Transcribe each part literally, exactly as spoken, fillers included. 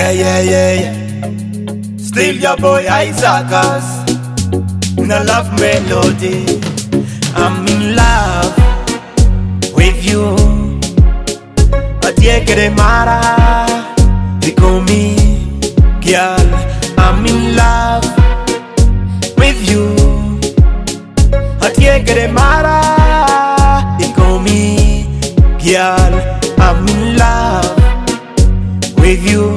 yeah, yeah, yeah, yeah. Still your boy Isaac in a love melody. I'm in love with you. Adie que de mara, pico me, girl. I'm in love with you. Adie que de mara, pico me, girl. I'm in love with you.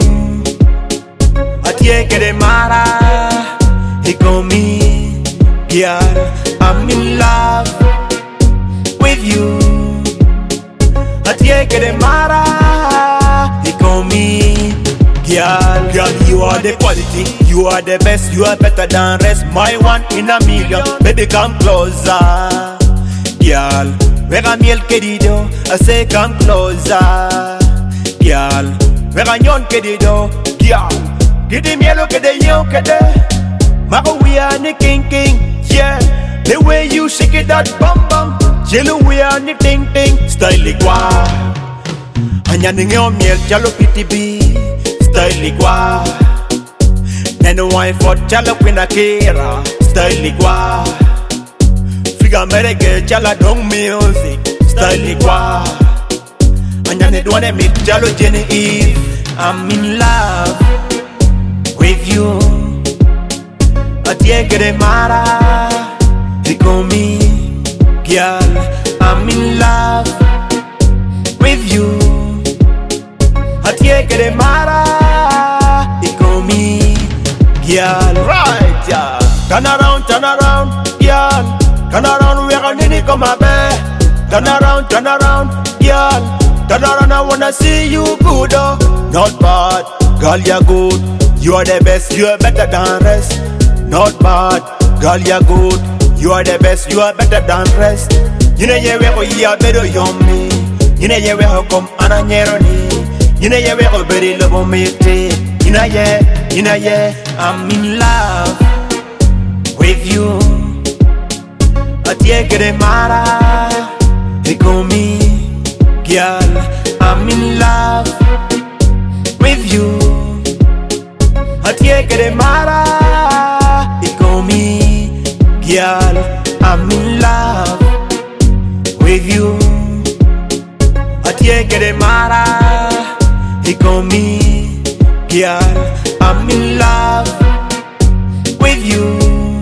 Adie que de mara, pico me, girl. I'm in love with you. Adie que de mara, he call me, girl. Girl, you are the quality, you are the best, you are better than rest. My one in a million, baby come closer. Girl, where mi el querido, I say come closer. Girl, where yon querido, girl. Gide mielo que de yo que de, Mako we are the king king, yeah. The way you shake it that bum bum, jello we are the ting ting, style igua. Anya ninyo miel jalo piti bi, style igua. Neno wine for jalo kwina kera, style igua. Figa merege jala dong music, style igua. Anya ne duane mit jalo Jenny Eve. I'm in love with you. Adie que de mara, pico me, girl. I'm in love with you. Adie que de mara, pico me, girl. Right, yeah. Turn around, turn around, girl. Turn around, we're gonna come a bed. Turn around, turn around, girl. Turn around, I wanna see you good, oh. Not bad, girl, you're good. You are the best, you are better than rest. Not bad, girl, you're good. You are the best, you are better than rest. You know you where you are better yummy. You know you where come ananyeroni. You know you where very love me. You know yeah, you know yeah. I'm in love with you. Adie que de mara, pico me, girl. I'm in love with you. Adie que de mara, pico me, girl. I'm in love with you. Adie que de mara, pico me, girl. I'm in love with you.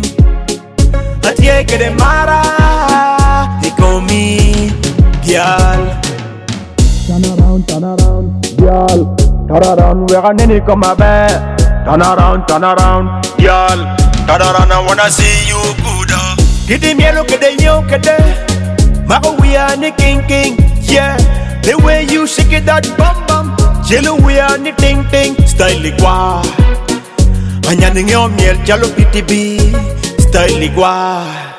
Adie que de mara, pico me, girl. Turn around, turn around, girl. Turn around, we're gonna come a bed. Turn around, turn around, girl. Turn around, I wanna see you good. Gide mielo que de yo que de, Mako we are the king king, yeah. The way you shake it that bum bum, jello we are the ting ting, style igua. Anya ninyo miel jalo piti bi, style igua.